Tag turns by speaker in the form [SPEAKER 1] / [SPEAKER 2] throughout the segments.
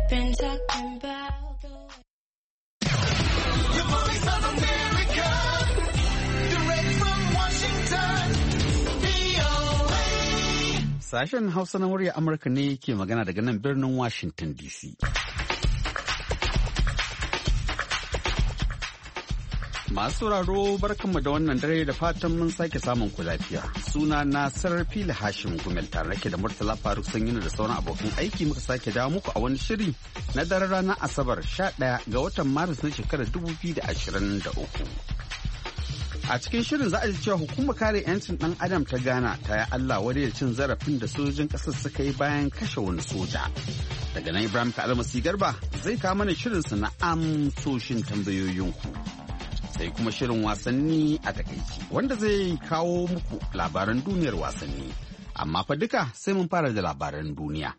[SPEAKER 1] been talking about the way.
[SPEAKER 2] The voice of America, direct from Washington, VOA.
[SPEAKER 3] Sashen Hausa na murya Amurka ne ke magana daga nan birnin Washington DC. Masu sauraro barkanmu da wannan dare da fatan mun sake samun ku lafiya. Suna na Sarfila Hashim Gumel tare da Murtala Faruk Sanyina da sauran abokan aiki muka sake dawo muku a wani shiri na daren ranar Asabar 11 ga watan Maris na shekarar 2023. A cikin shirin za a ji cewa hukumar kare 'yancin ɗan adam ta Ghana ta yi Allah wadai da cin zarafin da sojojin ƙasar suka yi bayan kashe wani soja. Daga nan Ibrahim Kalmasi Garba zai kawo mana shirinsa na amsoshin tambayoyinku. Sai kuma shirin wasanni a takaici wanda zai kawo muku labaran duniyar wasanni. Amma fa duka sai mun fara da labaran duniya.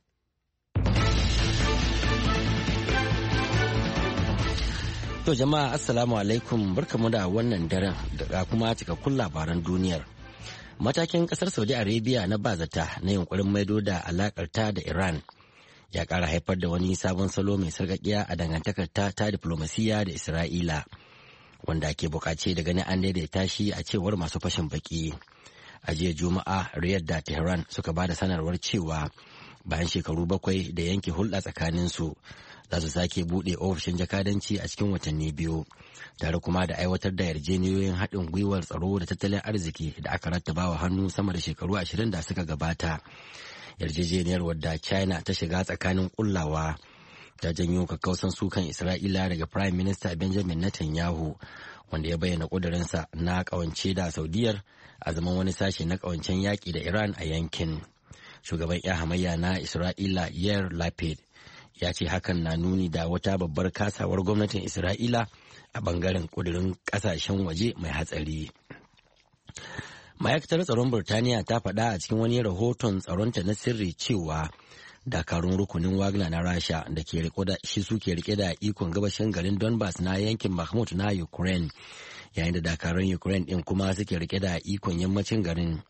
[SPEAKER 4] To jama'a assalamu alaikum barkamu da wannan daren da kuma cikakkun labaran duniyar. Matakin kasar Saudi Arabia na bazata na yunkurin maido da alakarta da Iran ya kara haifar da wani sabon salo mai sarƙaƙiya a dangantakarta ta diflomasiyya da Isra'ila. Wanda ke bukace da ganin an daidaita shi a cewar masu fashin baki. A jiya Juma'a, Riyadh da Tehran suka ba da sanarwar cewa bayan shekaru 7 da yanke hulɗa tsakaninsu za su sake buɗe ofishin jakadanci a cikin watanni 2 tare kuma da aiwatar da yarjejeniyoyin haɗin gwiwar tsaro da tattalin arziki da aka rattabawa hannu sama da shekaru 20 da suka gabata. Yarjejeniyar wadda China ta shiga tsakanin kullawa ta janyo kakkausan sukan Isra'ila daga Prime Minister Benjamin Netanyahu wanda ya bayyana ƙudurinsa na ƙawance da Saudiyar a zaman wani sashe na ƙawancen yaƙi da Iran a yankin. Shugaban 'yan hamayya na Isra'ila Yair Lapid ya ce hakan na nuni da wata babbar kasawar gwamnatin Isra'ila a bangaren ƙudurin ƙasashen waje mai hatsari. Ma'aikatar tsaron Burtaniya ta faɗa a cikin wani rahoton tsaronta na sirri cewa dakarun rukunin Wagner na Rasha da ke suke rike da ikon gabashin garin Donbass na yankin Bakhmut na Ukraine yayin da dakarun Ukraine din kuma suke rike da ikon yammacin garin.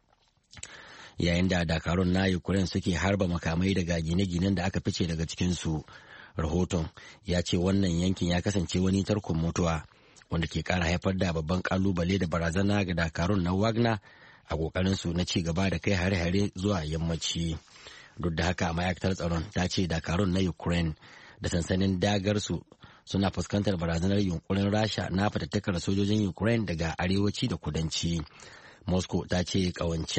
[SPEAKER 4] Yayin da dakarun na Ukraine suke harba makamai daga gine-ginen da aka fice daga cikinsu. Rahoton ya ce wannan yankin ya kasance wani tarkon mutuwa wanda ke kara haifar da babban kalubale da barazana ga dakarun na Wagner a kokarinsu na ci gaba da kai hare-hare zuwa yammaci. Duk da haka ma'aikatar tsaron ta ce dakarun na Ukraine da sansanin dagarsu suna fuskantar barazanar yunkurin Rasha na fatattakar sojojin Ukraine daga arewaci da kudanci. Moscow ta ce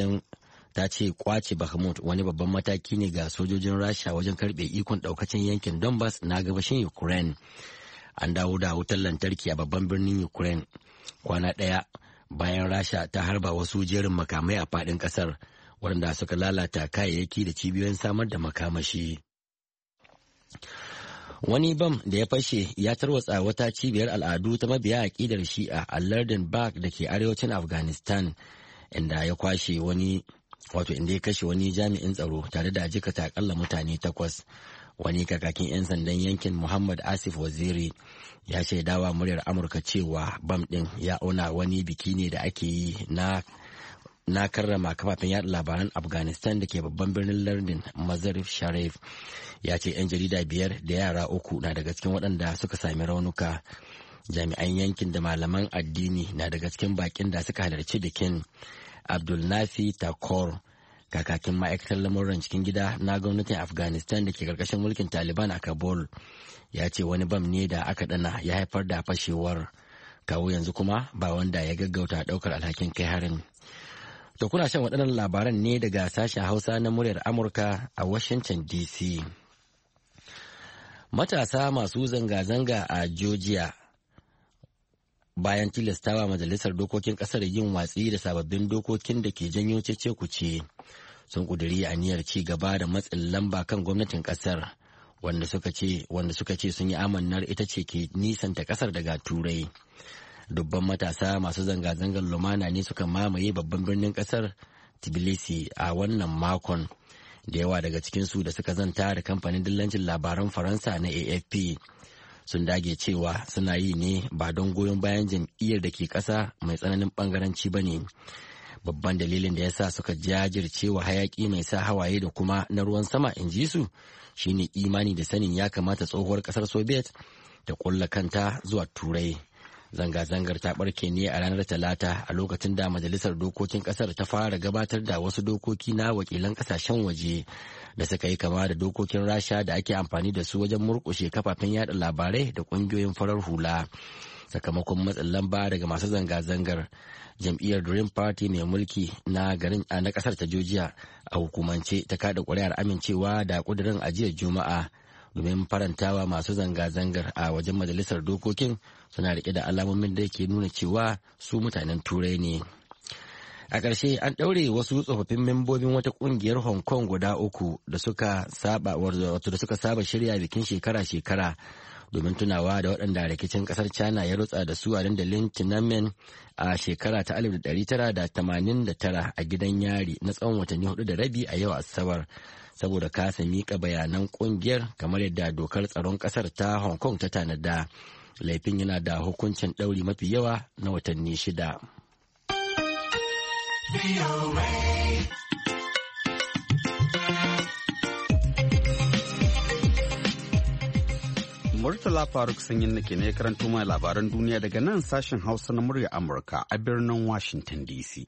[SPEAKER 4] kwace Bakhmut wani babban mataki ne ga sojojin Rasha wajen karbe ikon daukacin yankin Donbass na gabashin Ukraine. An dawo da wutar lantarki a babban birnin Ukraine kwana ɗaya bayan Rasha ta harba wasu jerin makamai a faɗin ƙasar. Waɗanda suka lalata kayayyaki da cibiyoyin samar da makamashi. Wani bam da ya fashe ya tarwatsa wata cibiyar al'adu ta mabiya aƙidar Shi'a a lardin Bak da ke arewacin Afghanistan, inda ya kashe wani jami'in tsaro tare da jikata akalla mutane 8. Wani kakakin 'yan sandan yankin Muhammad Asif Waziri ya shaidawa muryar Amurka cewa bam ɗin ya auna wani biki ne da ake yi na karrama kafafen yada labaran Afghanistan da ke babban birnin lardin Mazar-e Sharif. Ya ce 'yan jarida 5 da yara 3 na daga cikin waɗanda suka sami raunuka. Jami'an yankin da malaman addini na daga cikin bakin da suka halarci bikin. Abdul Nafi Takor, kakakin ma'aikatar lamuran cikin gida na gwamnatin Afghanistan da ke karkashin mulkin Taliban a Kabul, ya ce wani bam ne da aka dana ya haifar da fashewar. Kawo yanzu kuma ba wanda ya gaggauta ɗaukar alhakin kai harin. To kuna shan waɗannan labaran ne daga sashen Hausa na muryar Amurka a Washington DC. Matasa masu zanga-zanga a Georgia bayan tilastawa majalisar dokokin ƙasar yin watsi da sababbin dokokin da ke janyo cece-kuce sun ƙudiri aniyar ci gaba da matsin lamba kan gwamnatin ƙasar wanda suka ce sun yi amannar ita ce ke nisanta ƙasar daga Turai. Dubban matasa masu zanga-zangar lumana ne suka mamaye babban birnin kasar Tbilisi a wannan makon. Da yawa daga cikinsu da suka zanta da kamfanin dillancin labaran Faransa na AFP sun dage cewa suna yi ne ba don goyon bayan jam'iyyar da ke ƙasa mai tsananin ɓangaranci ba ne. babban dalilin da ya sa suka jajirce wa hayaki mai sa hawaye da kuma na ruwan sama in ji su shine imani da sanin ya kamata tsohuwar kasar soviet ta kulla kanta zuwa turai. Zanga-zangar ta barke ne a ranar Talata a lokacin da majalisar dokokin kasar ta fara gabatar da wasu dokoki na wakilan kasashen waje da suka yi kama da dokokin Rasha da ake amfani da su wajen murkushe kafafen yada labarai da kungiyoyin farar hula. Sakamakon matsin lamba daga masu zanga-zangar, jam'iyyar Dream Party mai mulki na kasar ta Georgia a hukumance ta kada ƙuri'ar amincewa da ƙudurin ajiyar Juma'a domin farantawa masu zanga-zangar a wajen majalisar dokokin suna rike da alamomin da ke nuna cewa su mutanen turai ne. A ƙarshe an ɗaure wasu tsofaffin membobin wata ƙungiyar Hong Kong guda 3 da suka saba shirya bikin shekara-shekara domin tunawa da waɗanda rikicin ƙasar China ya rutsa da su a dandalin Tiananmen a shekara ta 1989 a gidan yari na tsawon watanni 4 da rabi a yau Asabar. Saboda kasa miƙa bayanan ƙungiyar kamar yadda dokar tsaron ƙasar ta Hong Kong ta tanada. Laifin yana da hukuncin ɗauri mafi yawa na watanni 6.
[SPEAKER 3] Murtala Faruk Sanyin nake ne karanto mai labaran duniya daga nan sashen Hausa na murya Amurka a birnin Washington DC.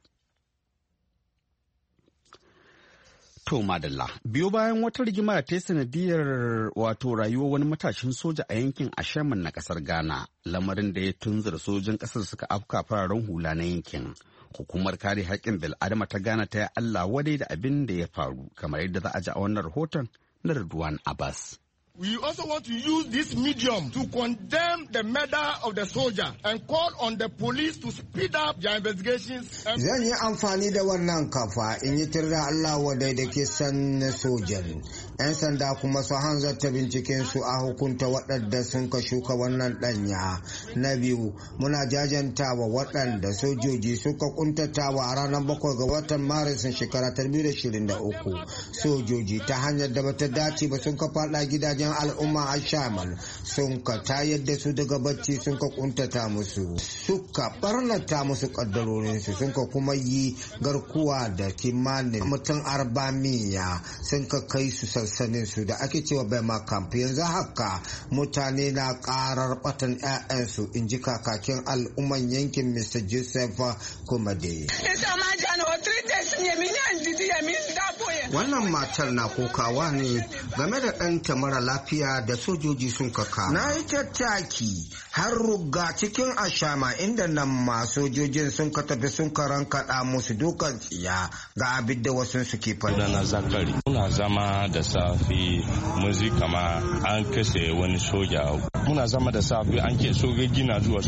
[SPEAKER 3] To madalla, biyo bayan wata rigima ta yi sanadiyar rayuwar wani matashin soja a yankin Ashaman na kasar Ghana, lamarin da ya tunzura sojin kasar suka afka fararen hula na yankin. Hukumar kare haƙƙin bil'adama ta Ghana ta yi Allah wadai da abin da ya faru, kamar yadda za a ji a wannan rahoton na Ridwan Abbas.
[SPEAKER 5] We also want to use this medium to condemn the murder of the soldier and call on the police to speed up their investigations.
[SPEAKER 6] Zan yi amfani da wannan kafa in yi tirda Allah wadai da ke san na sojan. 'Yan sanda kuma su hanzarta binciken su a hukunta waɗanda sun ka shuka wannan ɗanya. Na biyu, muna jajantawa waɗanda sojoji suka kuntatawa a ranar 7 ga watan Maris shekara 2023. Sojoji ta hanyar da bata dace ba sun ka faɗa gidajen al'umma a Shaman, sun ka tayar da su daga bacci, sun ka kuntata musu, suka barnata musu kaddarorinsu, sun ka kuma yi garkuwa da kimanin mutum 400, sun ka kai su sansanin su da ake cewa Bema Camp. Yanzu haka mutane na karar batan 'ya'yansu, in ji kakakin al'umman yankin Mr. Joseph Kumade. Wannan matar na kokawa ne game da ɗanta mara lafiya da sojoji sun kaka. Na yi tattaki har ruga cikin Ashama inda nan ma sojojin sun ka tafi sun karankaɗa musu dukan tsiya ga abin da wasu suke faɗi.
[SPEAKER 7] Na Zakari muna zama da safi muzi kama an kashe wani soja. Muna zama da safi an ke sojoji na zuwa.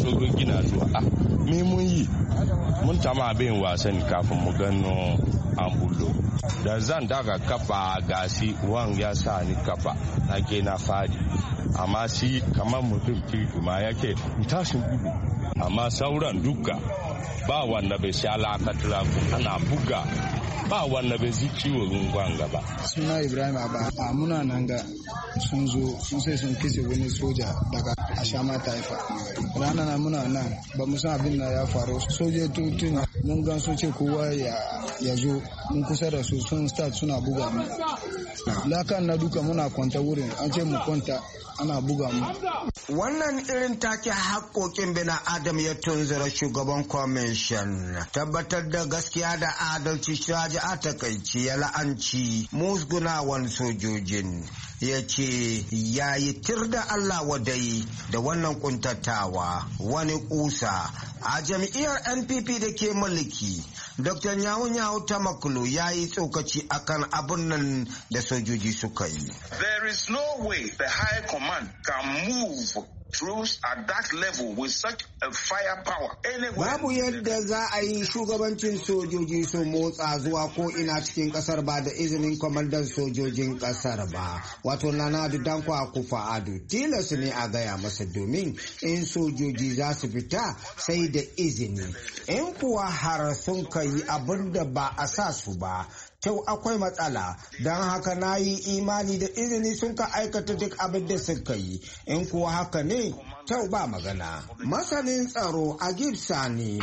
[SPEAKER 7] Me mun yi? Mun tama abin wasan kafin mu gano an bullo. Da zan daga kafa gasi wan ya sa ni kafa na ke na fadi, amma shi kamar mutum kirki ma yake tashin gudu, amma sauran duka ba wanda bai sha lakatura ana buga, ba wanda bai ji ciwo rungon gaba.
[SPEAKER 8] Suna Ibrahim Abba, a muna nan ga sun zo sun sai sun kise wani soja daga Ashama Taifa. Rana na muna nan ba mu san abin da ya faru. Sojojin mun gan su ce kowa ya zo, mun kusa da su sun start suna buga mu. Lakan na duka muna kwanta wurin, an ce mu kwanta ana buga mu.
[SPEAKER 6] Wannan irin take haƙoƙin bina Adam ya tunzura shugaban kwamishin tabbatar da gaskiya da adalci shaji a takaici ya la'anci musgunawan sojojin. Ya ce ya yi tir da Allah wadai da wannan kuntatawa. Wani kusa a jam'iyyar NPP da ke mulki, Dr. Nyawu Tamakulu ya yi tsokaci akan abun nan da sojoji suka yi.
[SPEAKER 9] There is no way the high command can move troops at that level with such a firepower.
[SPEAKER 6] Babu yadda za a yi shugabancin sojoji su motsa zuwa ko ina cikin kasar ba da izinin kwamandan sojojin kasar ba. Wato Nana Danko Akufo-Addo tilas ne a gaya masa, domin in sojoji za su fita sai da izini. In kuwa har sun kai abin da ba a sa su ba, kyau akwai matsala. Don haka na yi imani da izini sun ka aikata duk abin da suka yi. In kuwa haka ne, kyau ba magana. Masanin tsaro Agib Sani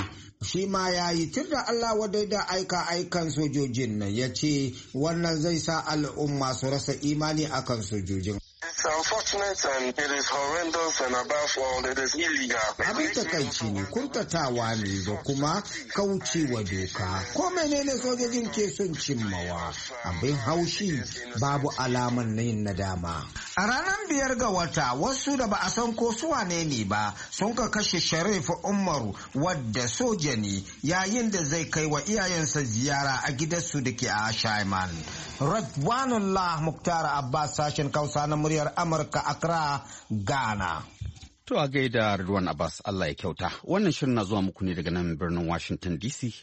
[SPEAKER 6] shi ma ya yi tir da Allah wadai da aikan sojojin nan, ya ce wannan zai sa al'umma su rasa imani akan sojojin.
[SPEAKER 10] It's unfortunate and it is horrendous and above all it is illegal.
[SPEAKER 6] Abin takaici ne, kuntatawa ne da kuma kaucewa doka. Ko menene sojojin ke son cimmawa? Abin haushi babu alaman yin nadama. A ranar 5 ga wata wasu da ba a san ko su wane ne ba sun ka kashe Sharif Umaru wadda soja ne yayin da zai kai wa iyayensa ziyara a gidansu da ke a Shaiman. Radwanullah Muktar Abbas, sashen Kausa na muryar Amurka, Accra, Ghana.
[SPEAKER 3] To a gaida Radwan Abbas, Allah ya kyauta. Wannan shirin na zuwa muku ne daga nan birnin Washington DC.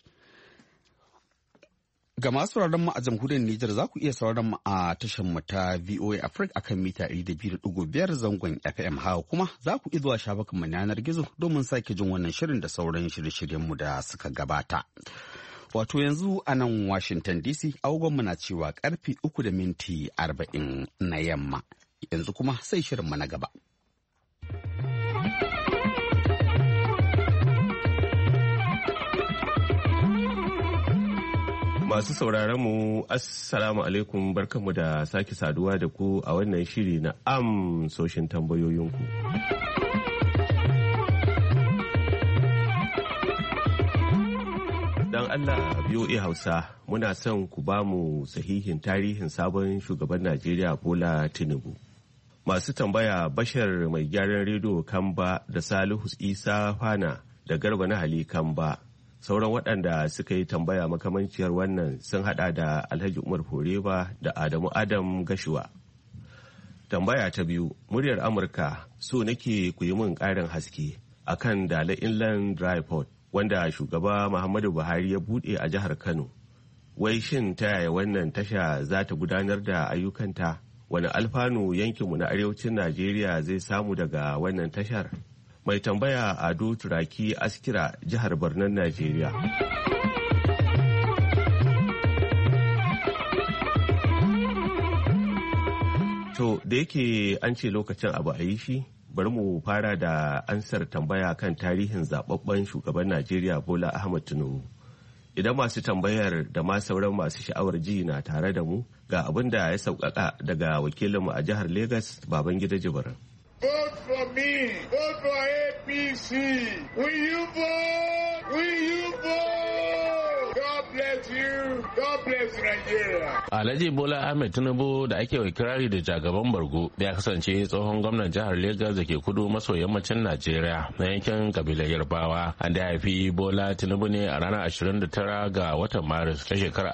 [SPEAKER 3] Ga masu sauraron mu a jamhuriyar Nijar za ku iya sauraron mu a tashar mu ta VOA Africa akan mita 200.5 zangon FM. Hawa kuma za ku iya zuwa shafukan mu na yanar gizo domin sake jin wannan shirin da sauran shirye-shiryen mu da suka gabata. Wato yanzu a nan Washington DC agogonmu na cewa karfe 3:40 na yamma. Yanzu kuma sai shirinmu na gaba.
[SPEAKER 11] Masu sauraron mu assalamu alaikum, barkanmu da sake saduwa da ku a wannan shiri na amsoshin tambayoyinku. Dan Allah VOA Hausa muna son ku ba mu sahihin tarihin sabon shugaban Najeriya Bola Tinubu. Masu tambaya Bashar mai gyaran rediyo Kamba da Salihu Isa Fana da Garba na Hali Kamba. Sauran waɗanda suka yi tambaya makamanciyar wannan sun hada da Alhaji Umar Foreba da Adamu Adam Gashuwa. Tambaya ta biyu, muryar Amurka, so nake ku yi min ƙarin haske akan Dala Inland Dry Port wanda shugaba Muhammadu Buhari ya bude a jihar Kano. Wai shin ta yaya wannan tasha za ta gudanar da ayyukanta? Wani alfanu yankinmu na arewacin Najeriya zai samu daga wannan tashar? Mai tambaya Ado Turaki Askira, jihar Barnan, Najeriya. To da yake an ce lokacin abu a yi shi, bari mu fara da ansar tambaya kan tarihin zababben shugaban Najeriya Bola Ahmed Tinubu. Idan masu tambayar da ma sauran masu sha'awar ji na tare da mu, ga abin da ya sauƙaƙa daga wakilinmu a jihar Legas, Babangida Jibirin.
[SPEAKER 5] Vote for me. Vote for APC. Will you vote? Will you vote? God bless you. God bless Nigeria.
[SPEAKER 12] Alhaji Bola Ahmed Tinubu da ake wa kirari da jagaban bargo ya kasance tsohon gwamnan jihar Legas da ke kudu maso yammacin Najeriya na yankin kabilar Yarbawa. An da haifi Bola Tinubu ne a ranar 29 ga watan Maris ta shekarar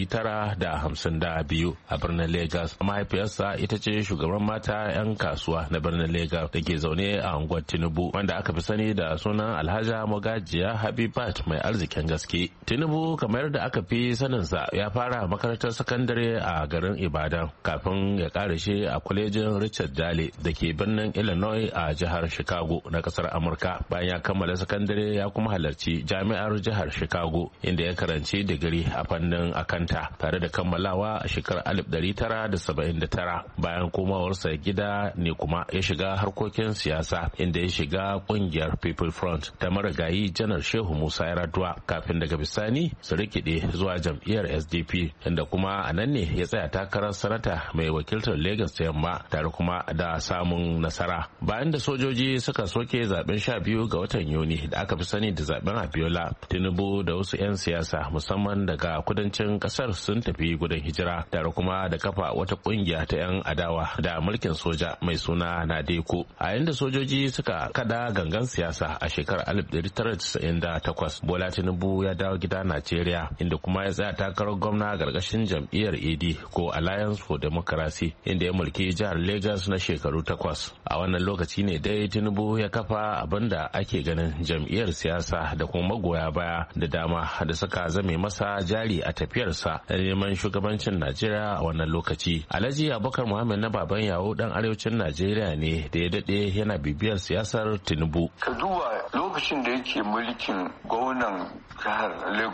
[SPEAKER 12] 1952 a birnin Legas. Mahaifiyarsa ita ce shugaban mata 'yan kasuwa na birnin Legas da ke zaune a unguwar Tinubu, wanda aka fi sani da sunan Alhaja Magajiya Habibat mai arzikin gaske. Tinubu, kamar da aka fi saninsa, ya fara makarantar sakandare a garin Ibadan kafin ya karashe a kwalejin Richard Dale da ke birnin Illinois a jihar Chicago na kasar Amurka. Bayan ya kammala sakandare ya kuma halarci jami'ar jihar Chicago inda ya karanci digiri a fannin akanta tare da kammalawa a shekarar 1979. Bayan komawarsa gida ne kuma ya shiga harkokin siyasa inda ya shiga kungiyar People Front ta marigayi Janar Shehu Musa Yar'Adua kafin daga bisani su rikide zuwa jam'iyyar SDP, inda kuma a nan ne ya tsaya takarar sanata mai wakiltar Lagos ta yamma tare kuma da samun nasara. Bayan da sojoji suka soke zaben 12 ga watan Yuni da aka fi sani da zaben Abiola, Tinubu da wasu 'yan siyasa musamman daga kudancin kasar sun tafi gudun hijira tare kuma da kafa wata kungiya ta 'yan adawa da mulkin soja mai suna Nadeko. A yayin da sojoji suka kada gangan siyasa a shekarar 1998, Bola Tinubu ya dawo gida Najeriya inda kuma ya tsaya takarar gwamna gargashin jam'iyyar AD ko Alliance for Democracy, inda ya mulki jihar Lagos na shekaru 8. A wannan lokaci ne dai Tinubu ya kafa abin da ake ganin jam'iyyar siyasa da kuma magoya baya da dama da suka zame masa jari a tafiyarsa da neman shugabancin Najeriya a wannan lokaci. Alhaji Abubakar Muhammad na baban yawo dan arewacin Najeriya ne da ya dade yana bibiyar siyasar Tinubu.
[SPEAKER 10] Ka duba lokacin da yake mulkin gwamnan jihar Lagos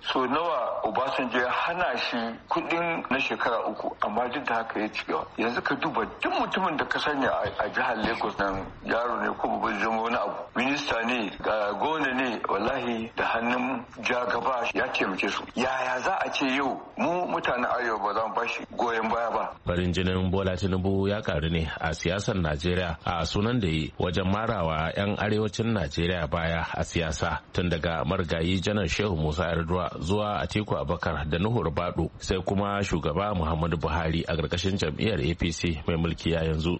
[SPEAKER 13] so nawa Obasanjo ya hana shi kuɗin na shekara 3 amma duk da haka ya ci gaba. Yanzu ka duba duk mutumin da ka sanya a jihar Lagos nan yaro ne ko babban zama wani abu, minista ne ga gona ne, wallahi da hannun ja gaba ya taimake su. Yaya za a ce yau mu mutanen arewa ba za mu bashi goyon baya ba?
[SPEAKER 12] Farin jinin Bola Tinubu ya karu ne a siyasar Najeriya a sunan da yi wajen marawa 'yan arewacin Najeriya baya a siyasa, tun daga marigayi Janar Shehu Musa Yar'adua zuwa Atiku Abubakar da Nuhu Ribadu sai kuma shugaba Muhammadu Buhari a ƙarƙashin jam'iyyar APC mai mulki a yanzu.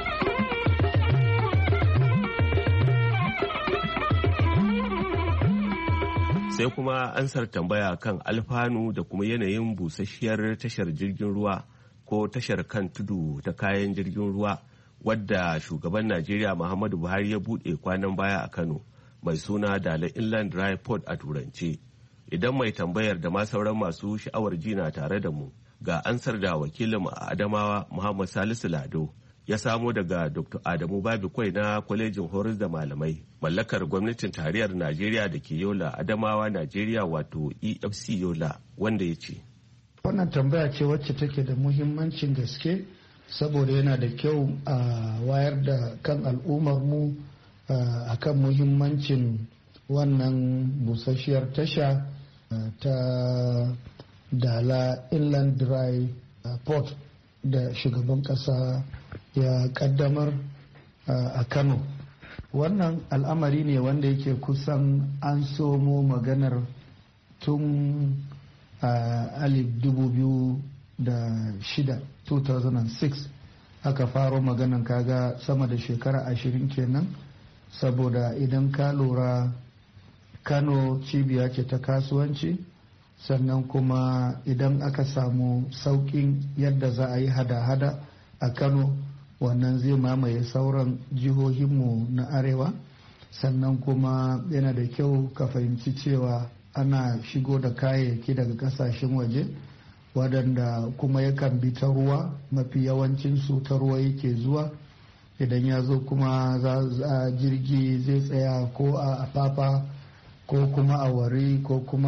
[SPEAKER 11] Sai kuma ansar tambaya kan alfanu da kuma yanayin busasshiyar tashar jirgin ruwa ko tashar kan tudu ta kayan jirgin ruwa wadda shugaban Najeriya Muhammadu Buhari ya buɗe kwanan baya a Kano, mai suna Dala Inland Dry Port a turance. Idan mai tambayar da ma sauran masu sha'awar jina tare da mu, ga ansar da wakilin a Adamawa Muhammad Salisu Lado ya samo daga Dr. Adamu Babikwai na kwalejin horar da malamai mallakar gwamnatin tarayyar Najeriya da ke Yola, Adamawa, Najeriya, wato EFC Yola, wanda ya ce.
[SPEAKER 14] Wannan tambaya ce wacce take da muhimmancin gaske, saboda yana da kyau a wayar da kan al'ummar mu a kan muhimmancin wannan busasshiyar tasha ta Dala Inland Dry Port da shugaban kasa ya kaddamar a Kano. Wannan al'amari ne wanda yake kusan an somo maganar tun a 2006 aka faro maganan, kaga sama da shekara 20 kenan, saboda idan ka lura Kano cibiya ce ta kasuwanci, sannan kuma idan aka samu sauƙin yadda za a yi hada-hada a Kano, wannan zai mamaye sauran jihohinmu na arewa. Sannan kuma yana da kyau ka fahimci cewa ana shigo da kayayyaki daga kasashen waje waɗanda kuma yakan bi ta ruwa, mafi yawancinsu ta ruwa yake zuwa. Idan ya zo kuma jirgi zai tsaya ko a Apapa ko kuma a Wari ko kuma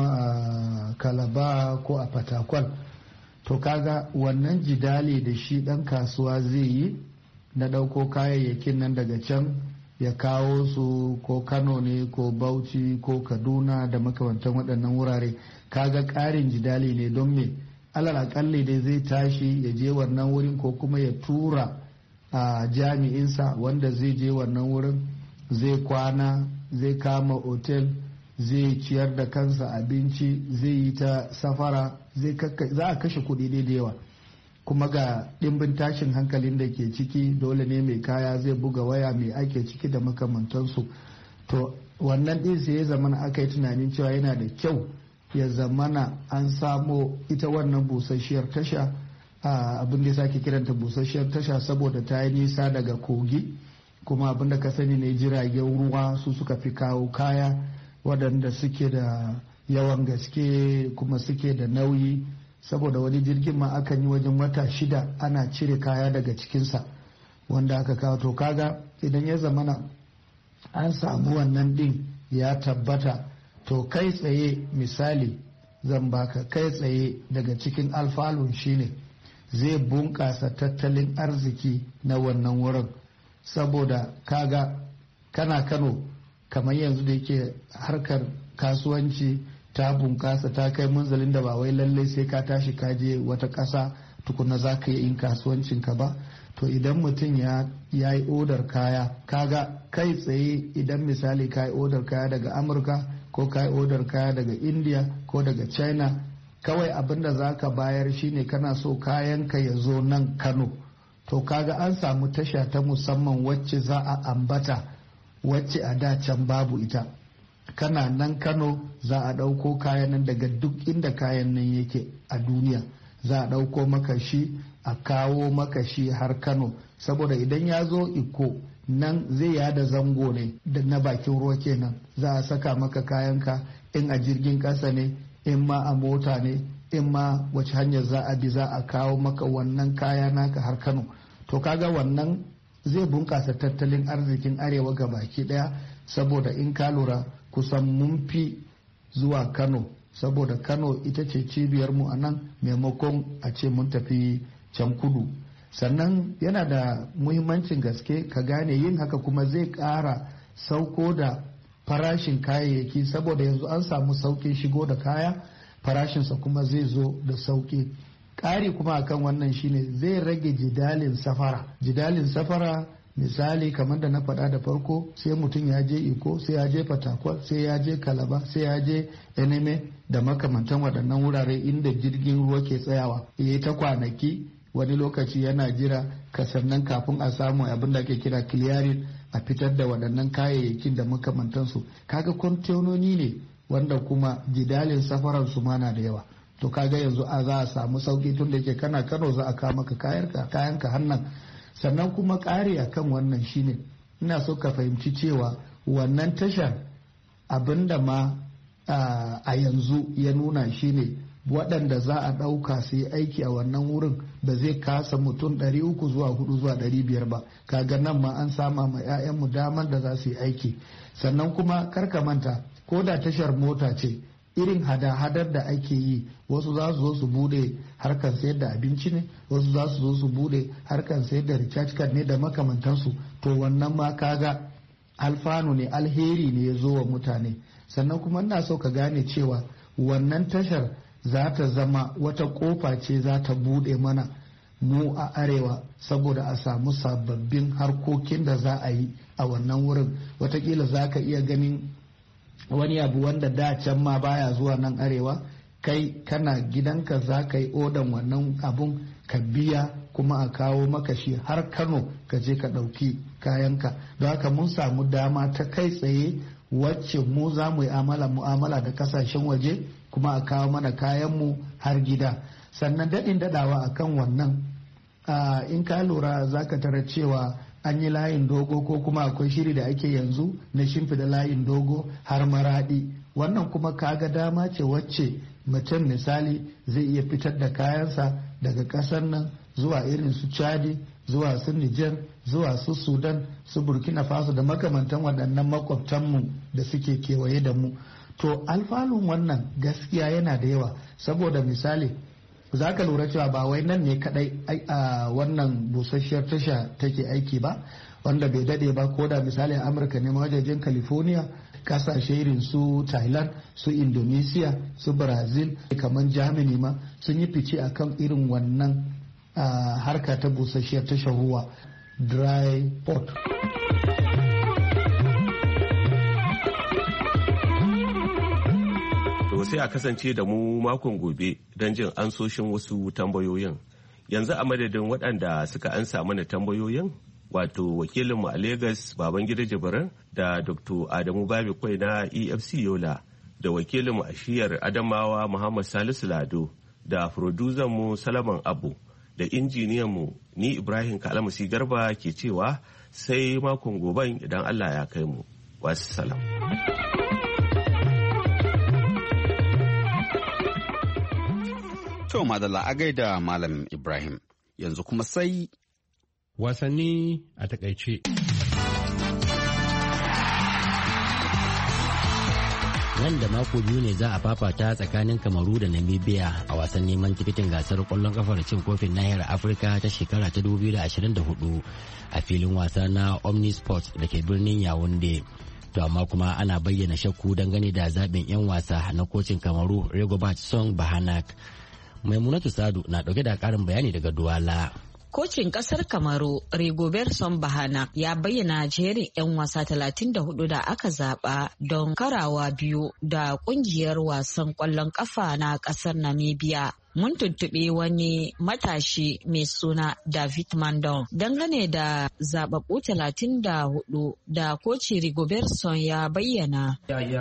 [SPEAKER 14] a Kalaba ko a Fatakwal. To kaga wannan jidali da shi ɗan kasuwa zai yi na ɗauko kayayyakin nan daga can ya kawo su ko Kano ne ko Bauchi ko Kaduna da makamantan waɗannan wurare, kaga ƙarin jidali ne. Don me? Alal aƙalli dai zai tashi ya je wannan wurin ko kuma ya tura a jami'insa wanda zai je wannan wurin, zai kwana, zai kama otel, zai ciyar da kansa abinci, zai yi ta safara, za a kashe kuɗi da yawa. Kuma ga ɗimbin tashin hankalin da ke ciki, dole ne mai kaya zai buga waya mai ake ciki da makamantansu. To wannan ɗin sai ya zamana aka yi tunanin cewa yana da kyau ya zamana an samo ita wannan busasshiyar tasha, abin da ya sake kiranta busasshiyar tasha saboda ta yi nisa daga kogi, kuma abin da ka sani ne jiragen ruwa su suka fi kawo kaya waɗanda suke da yawan gaske kuma suke da nauyi, saboda wani jirgin ma akan yi wajen wata 6 ana cire kaya daga cikinsa wanda aka kawo. To kaga idan ya zamana an samu wannan din ya tabbata, to kai tsaye misali zan baka kai tsaye daga cikin alfalun shine zai bunƙasa tattalin arziki na wannan wurin, saboda kaga kana Kano kamar yanzu da yake harkar kasuwanci ta bunƙasa ta kai munzalin da ba wai lallai sai ka tashi ka je wata ƙasa tukuna za ka yi yin kasuwancinka ba. To idan mutum ya yi odar kaya, kaga kai tsaye idan misali ka yi odar kaya daga Amurka ko ka yi odar kaya daga India ko daga China, kawai abin da za ka bayar shine kana so kayanka ya zo nan Kano. To kaga an samu tasha ta musamman wacce za a ambata, wacce a da can babu ita. Kana nan Kano za a ɗauko kayan nan daga duk inda kayan nan yake a duniya, za a ɗauko maka shi a kawo maka shi har Kano, saboda idan ya zo Iko nan zai yada zango ne da na bakin ruwa kenan, za a saka maka kayanka, in a jirgin ƙasa ne, in ma a mota ne, in ma wace hanyar za a bi za a kawo maka wannan kaya naka har Kano. To kaga wannan zai bunƙasa tattalin arzikin arewa ga baki ɗaya, saboda in ka lura kusan mun fi zuwa Kano saboda Kano ita ce cibiyarmu a nan maimakon a ce mun tafi can kudu. Sannan yana da muhimmancin gaske ka gane yin haka kuma zai ƙara sauko da farashin kayayyaki, saboda yanzu an samu sauƙin shigo da kaya, farashinsa kuma zai zo da sauƙi. Ƙari kuma akan wannan shine zai rage jidalin safara misali kamar da na faɗa da farko, sai mutum ya je Iko, sai ya je Fatakwal, sai ya je Kalaba, sai ya je Eneme da makamantan waɗannan wurare inda jirgin ruwa ke tsayawa ya ta kwanaki, wani lokaci yana jira sannan kafin a samu abin da ake kira clearing a fitar da waɗannan kayayyakin da makamantansu. Kaga kwantenoni ne wanda kuma jidalin safarar su mana da yawa. To kaga yanzu za a samu sauki tun da ke kana Kano za a kawo maka kayanka hannan. Sannan kuma ƙari a kan wannan shine ina so ka fahimci cewa wannan tashar abinda ma a yanzu ya nuna shine waɗanda za a ɗauka su yi aiki a wannan wurin ba zai kasa mutum 300 zuwa 400 zuwa 500 ba. Kaga nan ma an sama ma 'ya'yanmu damar da za su yi aiki. Sannan kuma karka manta ko da tashar mota ce, irin hada-hadar da ake yi, wasu za su zo su bude harkar sayar da abinci ne, wasu za su zo su bude harkar sayar da recharge card ne da makamantansu. To wannan ma kaga alfanu ne, alheri ne ya zo wa mutane. Sannan kuma ina so ka gane cewa wannan tashar za ta zama wata kofa ce za ta bude mana mu a arewa, saboda a samu sababbin harkokin da za a yi a wannan wurin. Watakila za ka iya ganin wani abu wanda da can ma baya zuwa nan arewa, kai kana gidanka za ka yi odan wannan abun ka biya kuma a kawo maka shi har Kano ka je ka ɗauki kayanka. Don haka mun samu dama ta kai tsaye wacce mu za mu yi mu'amala da kasashen waje kuma a kawo mana kayanmu har gida. Sannan daɗin daɗawa a kan wannan in ka lura za ka tara cewa an yi layin dogo ko kuma akwai shiri da ake yanzu na shimfida layin dogo har Maradi. Wannan kuma kaga dama ce wacce mutum misali zai iya fitar da kayansa daga ƙasar nan zuwa irin su Chadi, zuwa su Niger, zuwa su Sudan, su Burkina Faso da makamantan waɗannan makwabtanmu da suke kewaye da mu. To alfanun wannan gaskiya yana da yawa, saboda misali za ka lura cewa ba wai nan ne kadai a wannan busasshiyar tasha take aiki ba, wanda bai dade ba, ko da misali a Amurka ne wajajen California, kasashe irin su Thailand, su Indonesia, su Brazil, kamar Germany ma sun yi fice akan irin wannan harka ta busasshiyar tashar ruwa, dry port.
[SPEAKER 11] sai a kasance da mu makon gobe don jin ansoshin wasu tambayoyin. Yanzu a madadin waɗanda suka ansa mana tambayoyin, wato wakilinmu a Legas Babangida Jibirin da Dr. Adamu Babikwai na EFC Yola, da wakilinmu a shiyar Adamawa Muhammad Salisu Lado, da mu Salaman Abu, da injiniyanmu ni Ibrahim Kalamusi Garba ke cewa sai makon goben idan Allah ya kai mu. Wasu salam.
[SPEAKER 3] To madalla a gaida Malam Ibrahim, yanzu kuma sai
[SPEAKER 15] wasanni a takaice.
[SPEAKER 4] Nan da mako biyu ne za a fafata tsakanin Kamaru da Namibia a wasan neman tikitin gasar kwallon kafar cin kofin nahiyar Afirka ta shekara ta 2024 a filin wasa na Omnisport da ke birnin Yaounde. To amma kuma ana bayyana shakku dangane da zaɓin 'yan wasa na kocin Kamaru Rigobert Song Bahanak. Maimunatu Sadu na dauke da karin bayani daga Duwala.
[SPEAKER 16] Kocin kasar Kamaru Rigobert Song Bahanak ya bayyana jerin 'yan wasa 34 da aka zaba don karawa biyu da kungiyar wasan kwallon kafa na kasar Namibia. Mun tuntuɓi wani matashi mai suna David Mandon dangane da zababbu 34 da koci Rigobert Song ya bayyana.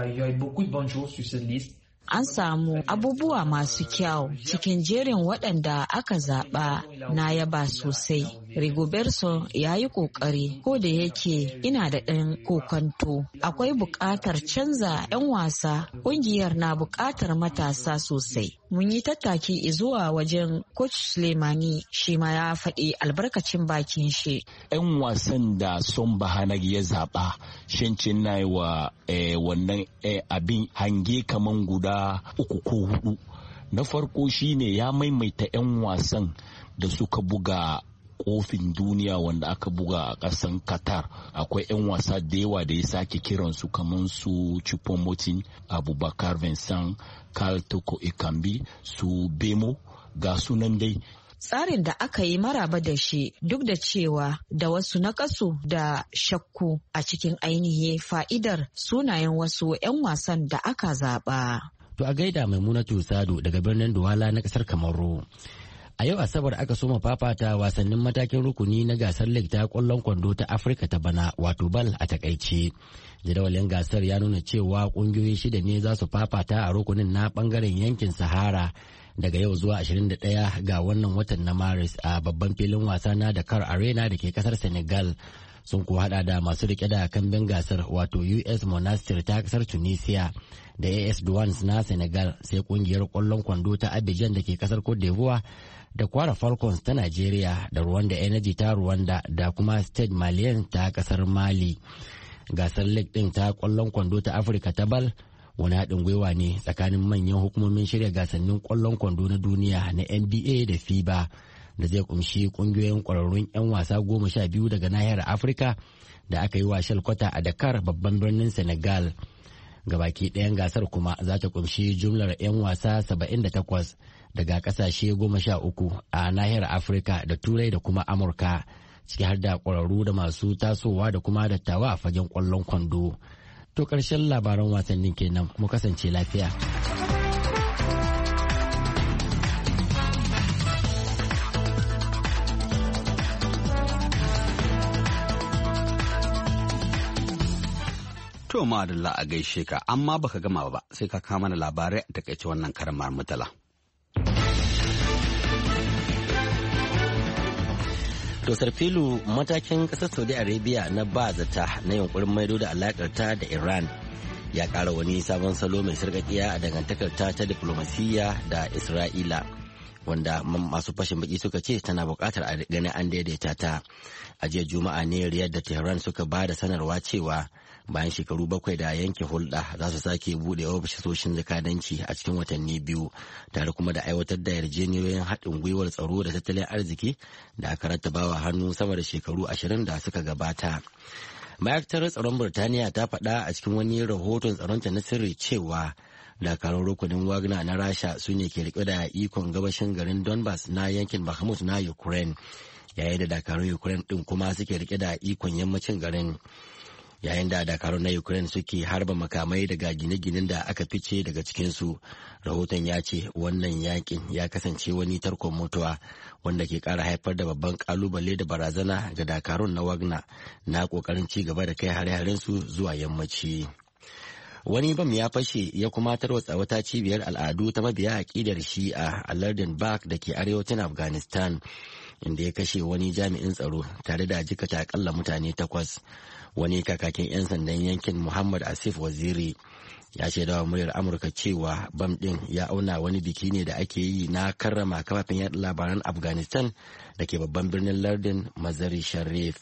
[SPEAKER 16] An samu abubuwa masu kyau cikin jerin waɗanda aka zaɓa, na yaba sosai. Rigoberto ya yi ƙoƙari, ko da yake ina da ɗan kokonto. Akwai buƙatar canza 'yan wasa, ƙungiyar na buƙatar matasa sosai. Mun yi tattaki zuwa wajen Coach Suleimani, shi ma ya faɗi albarkacin bakin shi.
[SPEAKER 17] 'Yan wasan da Son Bahanag ya zaɓa, shincin na yi wa wannan abin hange kaman guda 3 ko 4. Na farko shine ya maimaita 'yan wasan da suka buga kofin duniya wanda aka buga a ƙasan Qatar. Akwai 'yan wasa da yawa da ya sake kiransu kamar su Choupo-Moting, Abubakar Vincent, Karl Toko Ekambi, su Bemo, ga sunan dai.
[SPEAKER 16] Tsarin da aka yi maraba da shi, duk da cewa da wasu nakasu da shakku a cikin ainihi fa'idar sunayen wasu 'yan wasan da aka zaɓa.
[SPEAKER 4] To a gaida Maimunatu Sado daga birnin Douala na ƙasar Kamaru. A yau Asabar aka soma fafata wasannin matakin rukuni na gasar League ta kwallon kwando ta Afirka ta bana, wato BAL a takaice. Jadawalin gasar ya nuna cewa kungiyoyi 6 ne za su fafata a rukunin na bangaren yankin Sahara daga yau zuwa 21 ga wannan watan na Maris a babban filin wasa na Dakar Arena da ke kasar Senegal. Sun kuwa hada da masu rike da kambin gasar, wato US Monastir ta kasar Tunisia da AS Douanes na Senegal, sai kungiyar kwallon kwando ta Abidjan da ke kasar Cote d'Ivoire da Kwara Falcons ta Nigeria da Rwanda Energy ta Rwanda da kuma Stade Malien ta kasar Mali. Gasar League din ta kwallon kwando ta Afirka ta BAL wani haɗin gwiwa ne tsakanin manyan hukumomin shirya gasannin kwallon kwando na duniya na NBA da FIBA, da zai kumshi kungiyoyin kwararrun 'yan wasa 12 daga nahiyar Afirka da aka yi wa shalkwata a Dakar, babban birnin Senegal. Gabaki ɗayan gasar kuma za ta kumshi jumlar 'yan wasa 78 daga ƙasashe 13 a nahiyar Afirka da Turai da kuma Amurka, ciki har da ƙwararru da masu tasowa da kuma dattawa a fagen ƙwallon kwando. To ƙarshen labaran wasannin kenan, mu kasance lafiya.
[SPEAKER 3] To madalla a gaishe ka, amma baka gama ba sai ka kama mana labarai a takaice wannan karamar mutala.
[SPEAKER 4] To Sarfilu, matakin ƙasar Saudi Arabia na ba zata na yunkurin maido da alakarta da Iran ya ƙara wani sabon salo mai sarƙaƙiya a dangantakarta ta diflomasiyya da Isra'ila, wanda masu fashin baki suka ce tana buƙatar a gani an daidaita ta. A jiya Juma'a ne Riyadh da Tehran suka ba da sanarwa cewa bayan shekaru 7 da yanke hulɗa za su sake buɗe ofisoshin jakadanci a cikin watanni 2, tare kuma da aiwatar da yarjejeniyoyin haɗin gwiwar tsaro da tattalin arziki da aka rattabawa hannu sama da shekaru 20 da suka gabata. Ma'aikatar tsaron Birtaniya ta faɗa a cikin wani rahoton tsaronta na sirri cewa dakarun rukunin Wagner na Rasha su ne ke riƙe da ikon gabashin garin Donbas na yankin Bakhmut na Ukraine, yayin da dakarun Ukraine ɗin kuma suke riƙe da ikon yammacin garin. Yayin da dakarun na Ukraine suke harba makamai daga gine-ginen da aka fice daga cikinsu, rahoton ya ce wannan yakin ya kasance wani tarkon mutuwa wanda ke kara haifar da babban kalubale da barazana ga dakarun na Wagner na kokarin ci gaba da kai hare-haren su zuwa yammaci. Wani bam ya fashe ya kuma tarwatsa wata cibiyar al'adu ta mabiya aƙidar Shi'a a lardin Bak da ke arewacin Afghanistan, inda ya kashe wani jami'in tsaro tare da jikata akalla mutane 8. Wani kakakin 'yan sandan yankin Muhammad Asif Waziri ya shaida wa muryar Amurka cewa bam ɗin ya auna wani biki ne da ake yi na karrama kafafen yaɗa labaran Afghanistan da ke babban birnin lardin Mazari Sharif.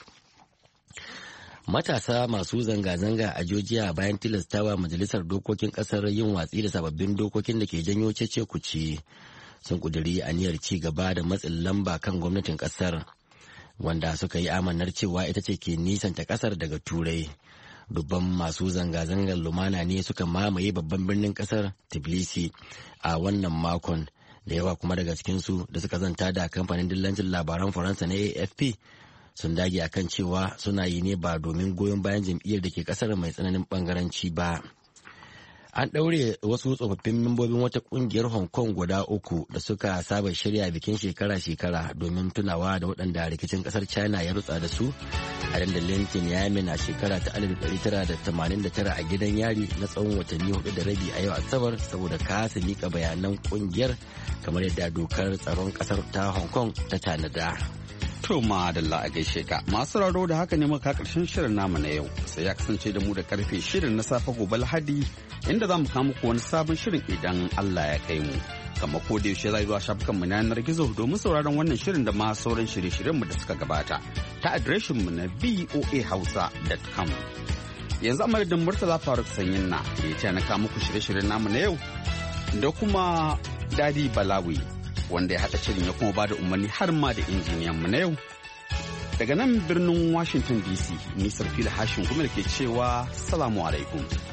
[SPEAKER 4] Matasa masu zanga-zanga a Georgia bayan tilastawa majalisar dokokin kasar yin watsi da sababbin dokokin da ke janyo cece-kuce sun kuduri aniyar ci gaba da matsin lamba kan gwamnatin kasar, wanda suka yi amanar cewa ita ce ke nisanta kasar daga turai. Dubban masu zanga-zangar lumana ne suka mamaye babban birnin kasar Tbilisi a wannan makon, da yawa kuma daga cikinsu da suka zanta da kamfanin dillancin labaran Faransa na AFP sun dage akan cewa suna yi ne ba domin goyon bayan jam'iyyar da ke kasar mai tsananin bangaranci ba. An ɗaure wasu tsofaffin membobin wata ƙungiyar Hong Kong guda 3 da suka saba shirya bikin shekara-shekara domin tunawa da waɗanda rikicin ƙasar China ya rutsa da su a dandalin Tiananmen a shekara ta 1989 a gidan yari na tsawon watanni 4 da rabi a yau Asabar saboda kasa miƙa bayanan ƙungiyar kamar yadda dokar tsaron ƙasar ta Hong Kong ta tanada.
[SPEAKER 3] To madalla a gaishe ka masu raro da haka ne muka karshen shirin namu na yau sai ya kasance da mu da karfe shirin na safe gobe Lahadi inda za mu kawo muku wani sabon shirin idan Allah ya kai mu. Kama ko da yaushe zai zuwa shafukan mu na yanar gizo domin sauraron wannan shirin da ma sauran shirye-shiryen mu da suka gabata ta adireshin mu na voahausa.com. Yanzu amadadin Murtala Faruk Sanyin na ya ce na kawo muku shirye-shiryen namu na yau da kuma Dadi Balawi wanda ya haɗa shirin ya kuma bada umarni har ma da injiniyan mu na yau. Daga nan birnin Washington DC, Nisar Fili Hashin Gumel ke cewa salamu alaikum.